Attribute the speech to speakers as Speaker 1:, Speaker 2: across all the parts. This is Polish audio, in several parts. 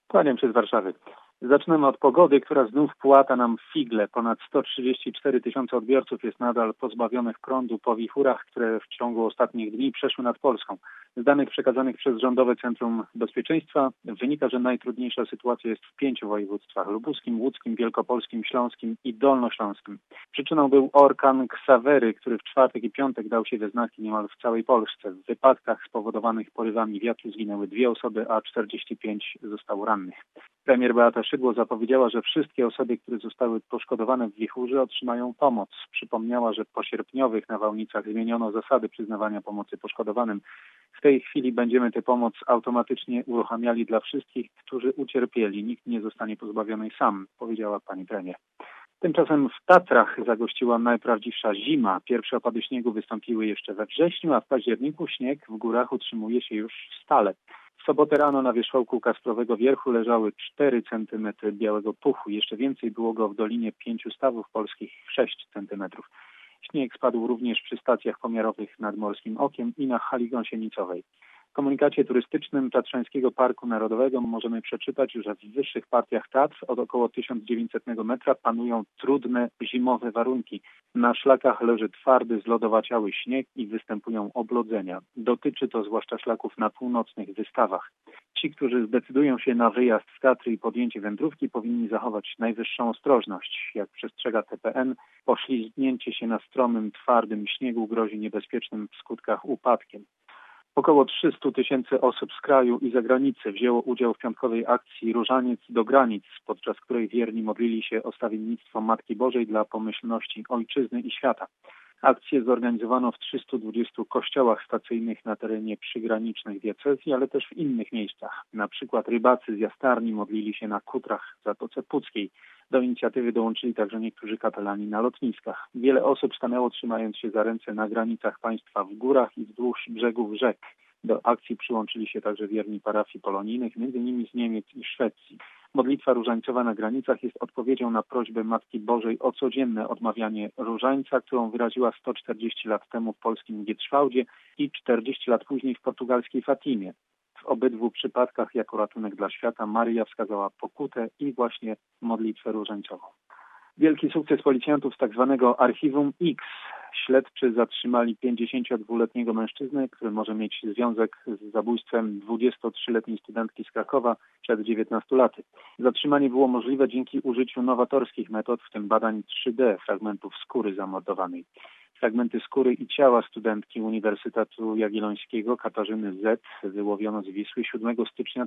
Speaker 1: Kłaniam się z Warszawy. Zaczynamy od pogody, która znów płata nam figle. Ponad 134 tysiące odbiorców jest nadal pozbawionych prądu po wichurach, które w ciągu ostatnich dni przeszły nad Polską. Z danych przekazanych przez Rządowe Centrum Bezpieczeństwa wynika, że najtrudniejsza sytuacja jest w 5 województwach: lubuskim, łódzkim, wielkopolskim, śląskim i dolnośląskim. Przyczyną był orkan Ksawery, który w czwartek i piątek dał się we znaki niemal w całej Polsce. W wypadkach spowodowanych porywami wiatru zginęły 2 osoby, a 45 zostało rannych. Premier Beata Szydło zapowiedziała, że wszystkie osoby, które zostały poszkodowane w wichurze, otrzymają pomoc. Przypomniała, że po sierpniowych nawałnicach zmieniono zasady przyznawania pomocy poszkodowanym. W tej chwili będziemy tę pomoc automatycznie uruchamiali dla wszystkich, którzy ucierpieli. Nikt nie zostanie pozbawiony sam, powiedziała pani premier. Tymczasem w Tatrach zagościła najprawdziwsza zima. Pierwsze opady śniegu wystąpiły jeszcze we wrześniu, a w październiku śnieg w górach utrzymuje się już stale. W sobotę rano na wierzchołku Kasprowego Wierchu leżały 4 centymetry białego puchu. Jeszcze więcej było go w Dolinie 5 Stawów Polskich, 6 centymetrów. Śnieg spadł również przy stacjach pomiarowych nad Morskim Okiem i na hali gąsienicowej. W komunikacie turystycznym Tatrzańskiego Parku Narodowego możemy przeczytać, że w wyższych partiach Tatr od około 1900 metra panują trudne zimowe warunki. Na szlakach leży twardy, zlodowaciały śnieg i występują oblodzenia. Dotyczy to zwłaszcza szlaków na północnych wystawach. Ci, którzy zdecydują się na wyjazd w Tatry i podjęcie wędrówki, powinni zachować najwyższą ostrożność. Jak przestrzega TPN, poślizgnięcie się na stromym, twardym śniegu grozi niebezpiecznym w skutkach upadkiem. Około 300 tysięcy osób z kraju i zagranicy wzięło udział w piątkowej akcji Różaniec do granic, podczas której wierni modlili się o stawiennictwo Matki Bożej dla pomyślności ojczyzny i świata. Akcję zorganizowano w 320 kościołach stacyjnych na terenie przygranicznych diecezji, ale też w innych miejscach. Na przykład rybacy z Jastarni modlili się na kutrach w Zatoce Puckiej. Do inicjatywy dołączyli także niektórzy kapelani na lotniskach. Wiele osób stanęło trzymając się za ręce na granicach państwa w górach i wzdłuż brzegów rzek. Do akcji przyłączyli się także wierni parafii polonijnych, m.in. z Niemiec i Szwecji. Modlitwa różańcowa na granicach jest odpowiedzią na prośbę Matki Bożej o codzienne odmawianie różańca, którą wyraziła 140 lat temu w polskim Gietrzwałdzie i 40 lat później w portugalskiej Fatimie. W obydwu przypadkach jako ratunek dla świata Maryja wskazała pokutę i właśnie modlitwę różańcową. Wielki sukces policjantów z tak zwanego Archiwum X. Śledczy zatrzymali 52-letniego mężczyznę, który może mieć związek z zabójstwem 23-letniej studentki z Krakowa przed 19 laty. Zatrzymanie było możliwe dzięki użyciu nowatorskich metod, w tym badań 3D fragmentów skóry zamordowanej. Fragmenty skóry i ciała studentki Uniwersytetu Jagiellońskiego Katarzyny Z. wyłowiono z Wisły 7 stycznia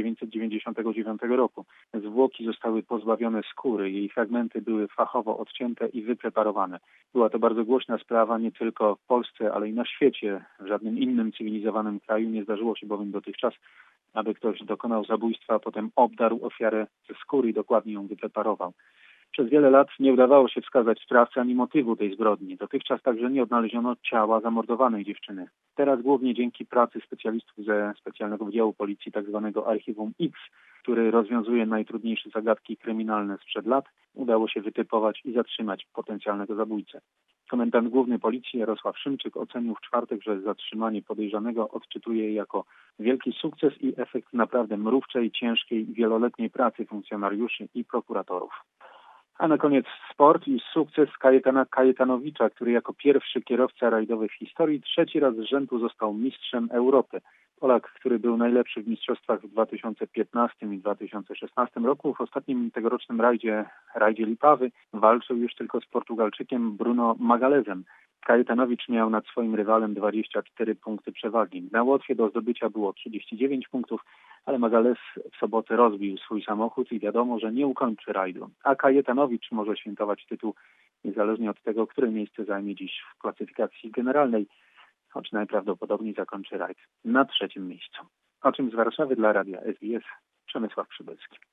Speaker 1: 1999 roku. Zwłoki zostały pozbawione skóry, jej fragmenty były fachowo odcięte i wypreparowane. Była to bardzo głośna sprawa nie tylko w Polsce, ale i na świecie. W żadnym innym cywilizowanym kraju nie zdarzyło się bowiem dotychczas, aby ktoś dokonał zabójstwa, a potem obdarł ofiarę ze skóry i dokładnie ją wypreparował. Przez wiele lat nie udawało się wskazać sprawcy ani motywu tej zbrodni. Dotychczas także nie odnaleziono ciała zamordowanej dziewczyny. Teraz głównie dzięki pracy specjalistów ze specjalnego wydziału policji tzw. Archiwum X, który rozwiązuje najtrudniejsze zagadki kryminalne sprzed lat, udało się wytypować i zatrzymać potencjalnego zabójcę. Komendant główny policji Jarosław Szymczyk ocenił w czwartek, że zatrzymanie podejrzanego odczytuje jako wielki sukces i efekt naprawdę mrówczej, ciężkiej i wieloletniej pracy funkcjonariuszy i prokuratorów. A na koniec sport i sukces Kajetana Kajetanowicza, który jako pierwszy kierowca rajdowy w historii 3. raz z rzędu został mistrzem Europy. Polak, który był najlepszy w mistrzostwach w 2015 i 2016 roku, w ostatnim tegorocznym rajdzie Lipawy, walczył już tylko z Portugalczykiem Bruno Magalhãesem. Kajetanowicz miał nad swoim rywalem 24 punkty przewagi. Na Łotwie do zdobycia było 39 punktów, ale Magalhães w sobotę rozbił swój samochód i wiadomo, że nie ukończy rajdu. A Kajetanowicz może świętować tytuł niezależnie od tego, które miejsce zajmie dziś w klasyfikacji generalnej, choć najprawdopodobniej zakończy rajd na 3. miejscu. O czym z Warszawy dla Radia SBS Przemysław Przybylski.